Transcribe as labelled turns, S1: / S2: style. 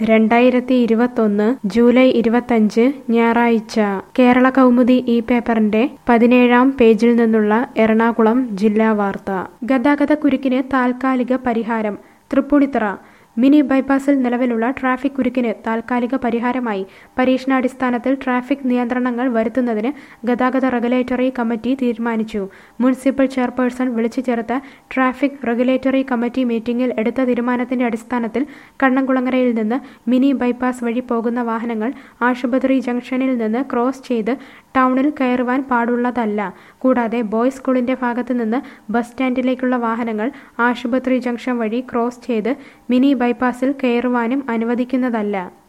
S1: 2021 July 25 ഞായറാഴ്ച കേരള കൗമുദി ഈ പേപ്പറിന്റെ 17-ാം പേജിൽ നിന്നുള്ള എറണാകുളം ജില്ലാ വാർത്ത. ഗതാഗതക്കുരുക്കിന് താൽക്കാലിക പരിഹാരം. തൃപ്പൂണിത്തുറ മിനി ബൈപ്പാസിൽ നിലവിലുള്ള ട്രാഫിക് കുരുക്കിന് താൽക്കാലിക പരിഹാരമായി പരീക്ഷണാടിസ്ഥാനത്തിൽ ട്രാഫിക് നിയന്ത്രണങ്ങൾ വരുത്തുന്നതിന് ഗതാഗത റെഗുലേറ്ററി കമ്മിറ്റി തീരുമാനിച്ചു. മുനിസിപ്പൽ ചെയർപേഴ്സൺ വിളിച്ചു ചേർത്ത ട്രാഫിക് റെഗുലേറ്ററി കമ്മിറ്റി മീറ്റിംഗിൽ എടുത്ത തീരുമാനത്തിന്റെ അടിസ്ഥാനത്തിൽ കണ്ണംകുളങ്ങരയിൽ നിന്ന് മിനി ബൈപ്പാസ് വഴി പോകുന്ന വാഹനങ്ങൾ ആശുപത്രി ജംഗ്ഷനിൽ നിന്ന് ക്രോസ് ചെയ്ത് ടൗണിൽ കയറുവാൻ പാടുള്ളതല്ല. കൂടാതെ ബോയ്സ് സ്കൂളിന്റെ ഭാഗത്ത് നിന്ന് ബസ് സ്റ്റാൻഡിലേക്കുള്ള വാഹനങ്ങൾ ആശുപത്രി ജംഗ്ഷൻ വഴി ക്രോസ് ചെയ്ത് മിനി ബൈപ്പാസിൽ കയറുവാനും അനുവദിക്കുന്നതല്ല.